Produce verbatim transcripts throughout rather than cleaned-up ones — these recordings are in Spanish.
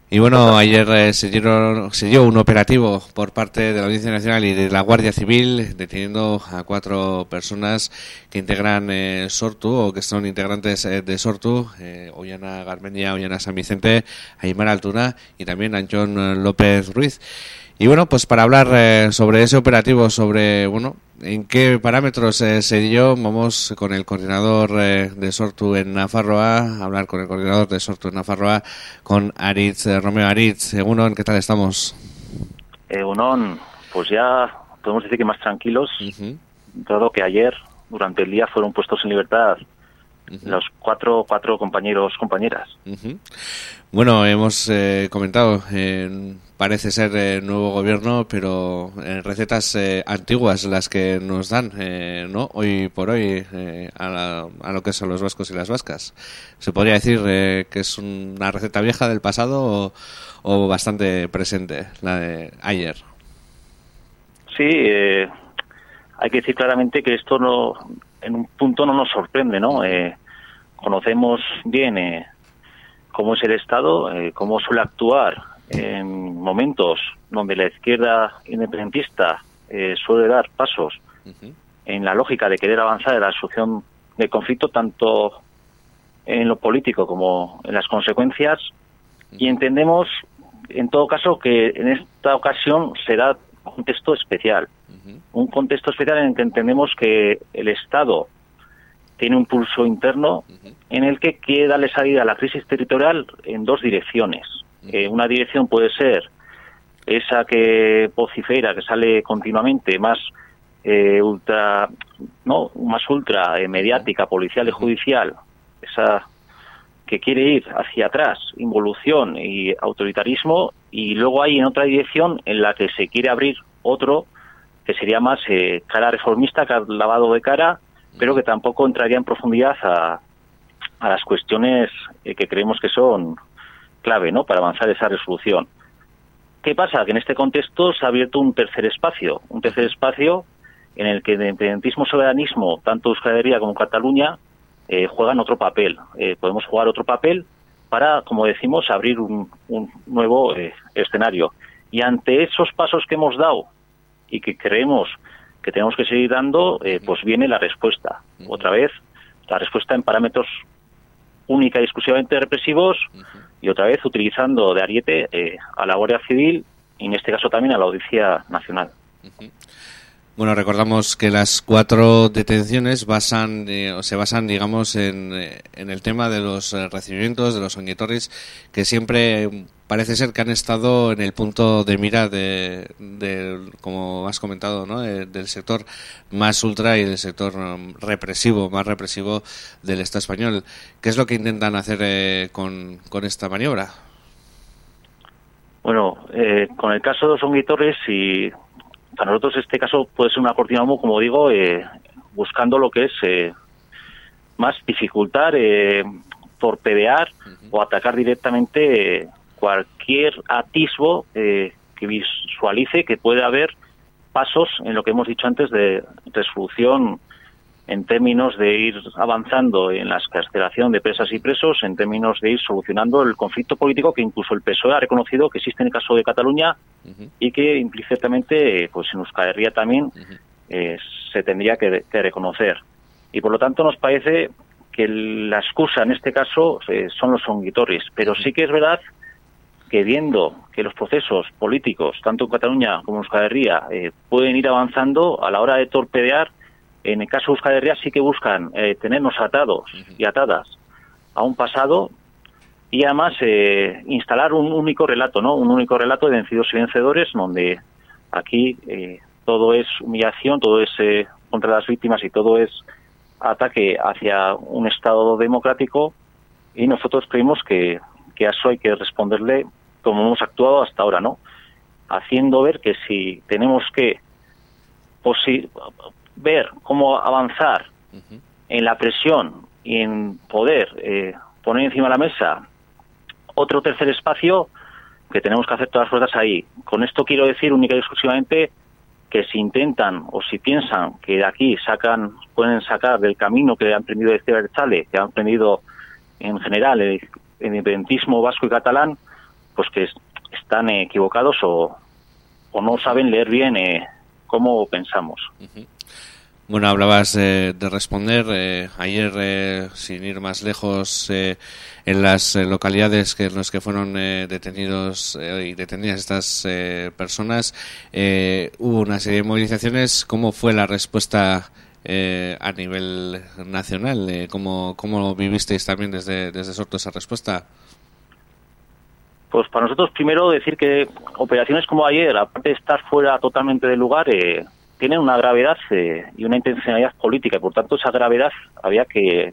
Y bueno, ayer eh, se, dieron, se dio un operativo por parte de la Audiencia Nacional y de la Guardia Civil deteniendo a cuatro personas que integran eh, Sortu o que son integrantes eh, de Sortu, eh, Ollana Garmendia, Ollana San Vicente, Aymar Altuna y también Antón López Ruiz. Y bueno, pues para hablar eh, sobre ese operativo, sobre bueno en qué parámetros eh, se dio, vamos con el coordinador eh, de Sortu en Nafarroa, a hablar con el coordinador de Sortu en Nafarroa, con Aritz, eh, Romeo Aritz. Egunon, ¿qué tal estamos? Egunon, pues ya podemos decir que más tranquilos, uh-huh. Dado que ayer, durante el día, fueron puestos en libertad uh-huh. los cuatro cuatro compañeros, compañeras. Uh-huh. Bueno, hemos eh, comentado, eh, parece ser eh, nuevo gobierno, pero eh, recetas eh, antiguas las que nos dan, eh, ¿no? Hoy por hoy, eh, a, la, a lo que son los vascos y las vascas. ¿Se podría decir eh, que es una receta vieja del pasado o, o bastante presente, la de ayer? Sí, eh, hay que decir claramente que esto no, en un punto no nos sorprende, ¿no? Eh, conocemos bien eh, cómo es el Estado, eh, cómo suele actuar en momentos donde la izquierda independentista eh, suele dar pasos uh-huh. en la lógica de querer avanzar en la solución del conflicto, tanto en lo político como en las consecuencias, uh-huh. y entendemos, en todo caso, que en esta ocasión será un contexto especial, uh-huh. un contexto especial en el que entendemos que el Estado tiene un pulso interno uh-huh. en el que quiere darle salida a la crisis territorial en dos direcciones. Uh-huh. Eh, una dirección puede ser esa que vocifera, que sale continuamente, más eh, ultra, no, más ultra eh, mediática, policial y judicial, esa que quiere ir hacia atrás, involución y autoritarismo, y luego hay en otra dirección en la que se quiere abrir otro que sería más eh, cara reformista, lavado de cara, pero que tampoco entraría en profundidad a, a las cuestiones eh, que creemos que son clave, ¿no?, para avanzar esa resolución. ¿Qué pasa? Que en este contexto se ha abierto un tercer espacio, un tercer espacio en el que el independentismo soberanismo, tanto Euskal Herria como Cataluña, eh, juegan otro papel. Eh, podemos jugar otro papel para, como decimos, abrir un, un nuevo eh, escenario. Y ante esos pasos que hemos dado y que creemos que tenemos que seguir dando, eh, pues viene la respuesta. Uh-huh. Otra vez, la respuesta en parámetros única y exclusivamente represivos, uh-huh. y otra vez utilizando de ariete eh, a la Guardia Civil y en este caso también a la Audiencia Nacional. Uh-huh. Bueno, recordamos que las cuatro detenciones basan, eh, o se basan, digamos, en, en el tema de los eh, recibimientos, de los onguietorris, que siempre parece ser que han estado en el punto de mira de, de como has comentado, ¿no?, de, del sector más ultra y del sector um, represivo, más represivo del Estado español. ¿Qué es lo que intentan hacer eh, con, con esta maniobra? Bueno, eh, con el caso de los onguietorris, y para nosotros este caso puede ser una cortina de humo, como digo, eh, buscando lo que es eh, más dificultar, eh, torpedear uh-huh. o atacar directamente eh, cualquier atisbo eh, que visualice que puede haber pasos en lo que hemos dicho antes de resolución en términos de ir avanzando en la excarcelación de presas y presos, en términos de ir solucionando el conflicto político que incluso el P S O E ha reconocido que existe en el caso de Cataluña uh-huh. y que implícitamente pues en Euskal Herria también uh-huh. eh, se tendría que, que reconocer. Y por lo tanto nos parece que la excusa en este caso eh, son los onguietorris, pero sí que es verdad que viendo que los procesos políticos, tanto en Cataluña como en Euskal Herria, eh, pueden ir avanzando a la hora de torpedear. En el caso de Euskal Herria sí que buscan eh, tenernos atados uh-huh. y atadas a un pasado y además eh, instalar un único relato, ¿no? Un único relato de vencidos y vencedores, donde aquí eh, todo es humillación, todo es eh, contra las víctimas y todo es ataque hacia un Estado democrático, y nosotros creemos que, que a eso hay que responderle como hemos actuado hasta ahora, ¿no? Haciendo ver que si tenemos que posi- ver cómo avanzar uh-huh. en la presión y en poder eh, poner encima de la mesa otro tercer espacio, que tenemos que hacer todas las fuerzas ahí. Con esto quiero decir única y exclusivamente que si intentan o si piensan que de aquí sacan, pueden sacar del camino que han aprendido de Ezker Abertzale, que han aprendido en general el, el independentismo vasco y catalán, pues que están eh, equivocados o, o no saben leer bien eh, cómo pensamos. Uh-huh. Bueno, hablabas eh, de responder. Eh, ayer, eh, sin ir más lejos, eh, en las eh, localidades que en las que fueron eh, detenidos eh, y detenidas estas eh, personas, eh, hubo una serie de movilizaciones. ¿Cómo fue la respuesta eh, a nivel nacional? Eh, ¿cómo, ¿Cómo vivisteis también desde, desde Sortu esa respuesta? Pues para nosotros, primero decir que operaciones como ayer, aparte de estar fuera totalmente del lugar, eh, tienen una gravedad eh, y una intencionalidad política, y por tanto esa gravedad había que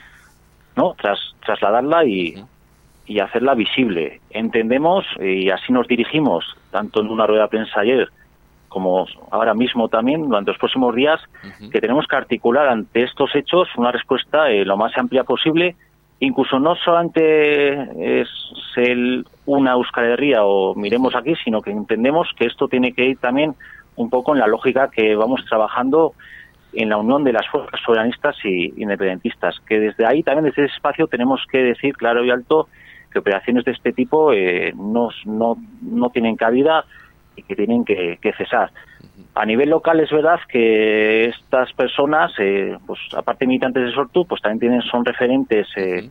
no tras trasladarla y, y hacerla visible. Entendemos, y así nos dirigimos, tanto en una rueda de prensa ayer como ahora mismo también, durante los próximos días, uh-huh. que tenemos que articular ante estos hechos una respuesta eh, lo más amplia posible. Incluso no solamente es el una Euskal Herria o miremos aquí, sino que entendemos que esto tiene que ir también un poco en la lógica que vamos trabajando en la unión de las fuerzas soberanistas y independentistas, que desde ahí, también desde ese espacio, tenemos que decir claro y alto que operaciones de este tipo eh, no, no, no tienen cabida y que tienen que, que cesar. A nivel local es verdad que estas personas, eh, pues aparte de militantes de Sortu, pues también tienen, son referentes eh,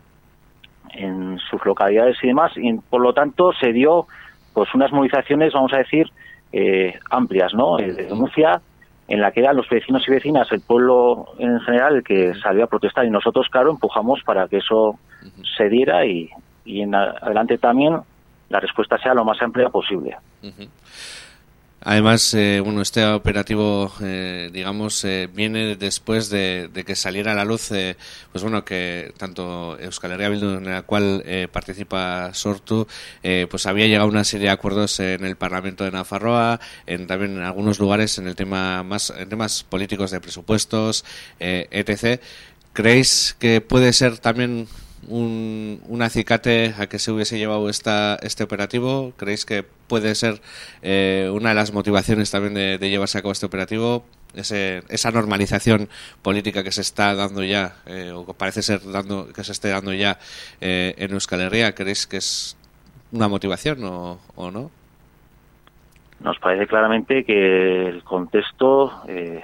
en sus localidades y demás, y por lo tanto se dio pues unas movilizaciones, vamos a decir, eh, amplias, ¿no? Eh, de denuncia, en la que eran los vecinos y vecinas, el pueblo en general, el que salió a protestar, y nosotros, claro, empujamos para que eso se diera y, y en adelante también la respuesta sea lo más amplia posible. Uh-huh. Además, eh, bueno, este operativo, eh, digamos, eh, viene después de, de que saliera a la luz, eh, pues bueno, que tanto Euskal Herria Bildu, en la cual eh, participa Sortu, eh, pues había llegado a una serie de acuerdos en el Parlamento de Nafarroa, en, también en algunos lugares en el tema más, en temas políticos de presupuestos, eh, etcétera. ¿Creéis que puede ser también un, un acicate a que se hubiese llevado esta, este operativo? ¿Creéis que puede ser eh, una de las motivaciones también de, de llevarse a cabo este operativo? Ese, esa normalización política que se está dando ya, eh, o que parece ser dando, que se esté dando ya eh, en Euskal Herria, ¿creéis que es una motivación o, o no? Nos parece claramente que el contexto eh,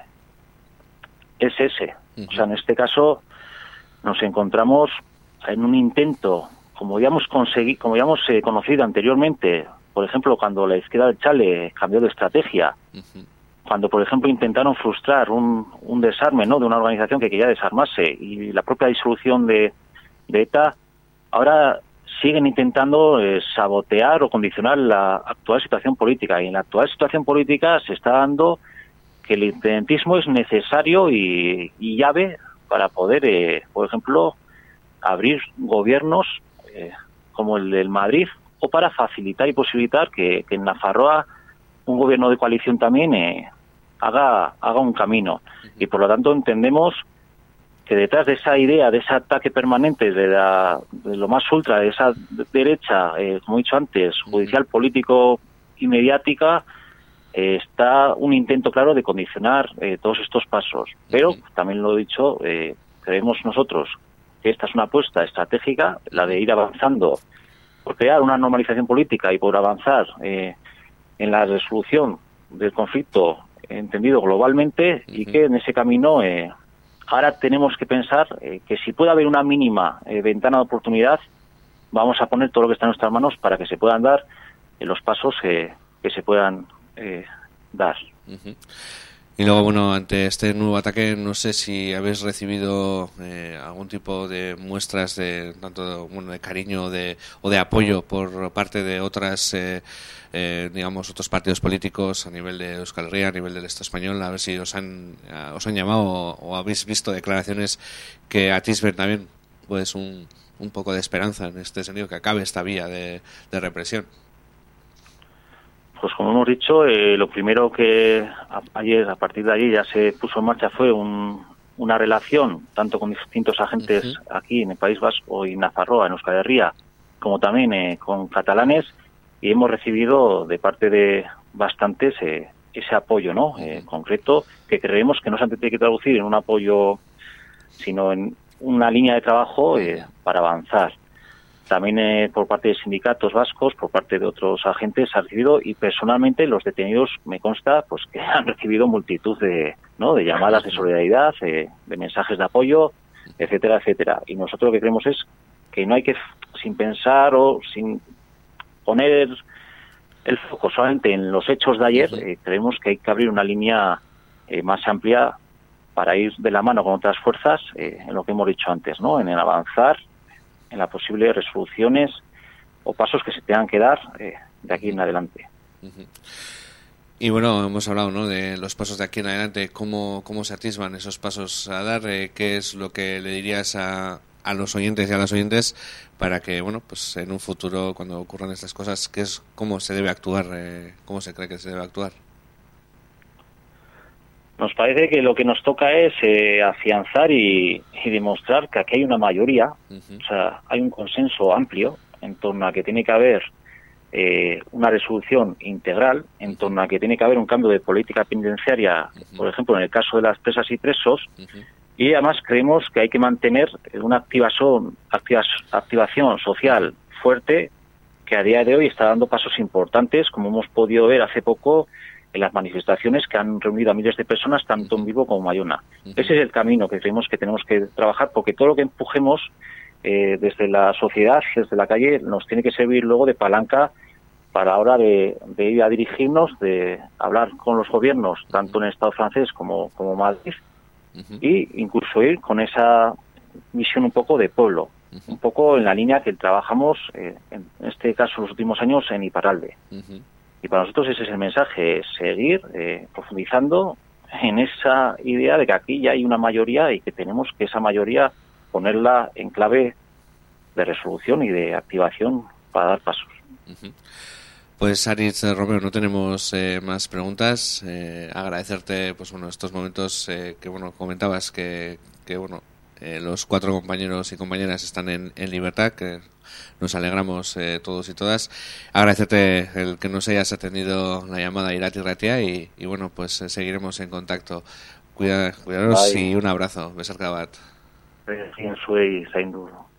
es ese. Uh-huh. O sea, en este caso nos encontramos en un intento, como ya hemos conseguido, como ya hemos eh, conocido anteriormente, por ejemplo, cuando la izquierda del Chale cambió de estrategia, uh-huh. cuando, por ejemplo, intentaron frustrar un, un desarme, ¿no?, de una organización que quería desarmarse, y la propia disolución de, de ETA, ahora siguen intentando eh, sabotear o condicionar la actual situación política. Y en la actual situación política se está dando que el independentismo es necesario y, y llave para poder, eh, por ejemplo, abrir gobiernos eh, como el del Madrid, o para facilitar y posibilitar que, que en Nafarroa un gobierno de coalición también eh, haga, haga un camino. Y por lo tanto entendemos que detrás de esa idea, de ese ataque permanente de, la, de lo más ultra, de esa derecha, eh, como he dicho antes, judicial, político y mediática, eh, está un intento claro de condicionar eh, todos estos pasos. Pero, también lo he dicho, eh, creemos nosotros que esta es una apuesta estratégica, la de ir avanzando por crear una normalización política y por avanzar eh, en la resolución del conflicto entendido globalmente, uh-huh. y que en ese camino eh, ahora tenemos que pensar eh, que si puede haber una mínima eh, ventana de oportunidad, vamos a poner todo lo que está en nuestras manos para que se puedan dar eh, los pasos eh, que se puedan eh, dar. Uh-huh. Y luego, bueno, ante este nuevo ataque, no sé si habéis recibido eh, algún tipo de muestras de tanto bueno, de cariño de, o de apoyo por parte de otras, eh, eh, digamos, otros partidos políticos a nivel de Euskal Herria, a nivel del Estado español, a ver si os han os han llamado o, o habéis visto declaraciones que atisben también, pues, un, un poco de esperanza en este sentido, que acabe esta vía de, de represión. Pues como hemos dicho, eh, lo primero que a, ayer, a partir de allí ya se puso en marcha fue un, una relación, tanto con distintos agentes uh-huh. aquí en el País Vasco y en Nafarroa, en Euskal Herria, como también eh, con catalanes, y hemos recibido de parte de bastantes eh, ese apoyo, ¿no? Uh-huh. Eh, concreto, que creemos que no se tiene que traducir en un apoyo, sino en una línea de trabajo eh, para avanzar. también eh, por parte de sindicatos vascos, por parte de otros agentes ha recibido, y personalmente los detenidos me consta pues que han recibido multitud de, ¿no?, de llamadas de solidaridad, eh, de mensajes de apoyo, etcétera, etcétera. Y nosotros lo que creemos es que no hay que, sin pensar o sin poner el foco solamente en los hechos de ayer, eh, creemos que hay que abrir una línea eh, más amplia para ir de la mano con otras fuerzas, eh, en lo que hemos dicho antes, ¿no?, en el avanzar en las posibles resoluciones o pasos que se tengan que dar eh, de aquí en adelante. Uh-huh. Y bueno, hemos hablado, ¿no?, de los pasos de aquí en adelante. ¿Cómo, cómo se atisban esos pasos a dar? Eh, ¿Qué es lo que le dirías a, a los oyentes y a las oyentes para que, bueno, pues en un futuro, cuando ocurran estas cosas, qué es, cómo se debe actuar, eh, cómo se cree que se debe actuar? Nos parece que lo que nos toca es eh, afianzar y, y demostrar que aquí hay una mayoría, uh-huh. o sea, hay un consenso amplio en torno a que tiene que haber eh, una resolución integral, en torno a que tiene que haber un cambio de política penitenciaria, uh-huh. por ejemplo, en el caso de las presas y presos, uh-huh. y además creemos que hay que mantener una activación, activa, activación social fuerte que a día de hoy está dando pasos importantes, como hemos podido ver hace poco en las manifestaciones que han reunido a miles de personas, tanto en Vigo como en Bayona. Uh-huh. Ese es el camino que creemos que tenemos que trabajar, porque todo lo que empujemos eh, desde la sociedad, desde la calle, nos tiene que servir luego de palanca para la hora de, de ir a dirigirnos, de hablar con los gobiernos, tanto en el Estado francés como, como Madrid, uh-huh. y incluso ir con esa visión un poco de pueblo, uh-huh. un poco en la línea que trabajamos, eh, en este caso, los últimos años en Iparralde. Uh-huh. Y para nosotros ese es el mensaje, seguir eh, profundizando en esa idea de que aquí ya hay una mayoría y que tenemos que esa mayoría ponerla en clave de resolución y de activación para dar pasos. Uh-huh. Pues Aritz Romero, no tenemos eh, más preguntas. Eh, agradecerte, pues bueno, estos momentos eh, que bueno comentabas que, que bueno eh, los cuatro compañeros y compañeras están en, en libertad, que nos alegramos eh, todos y todas. Agradecerte el que nos hayas atendido la llamada Irati Ratia y, y bueno, pues eh, seguiremos en contacto. Cuida, cuidaros y un abrazo. Besar Cabat. Soy Zaindu.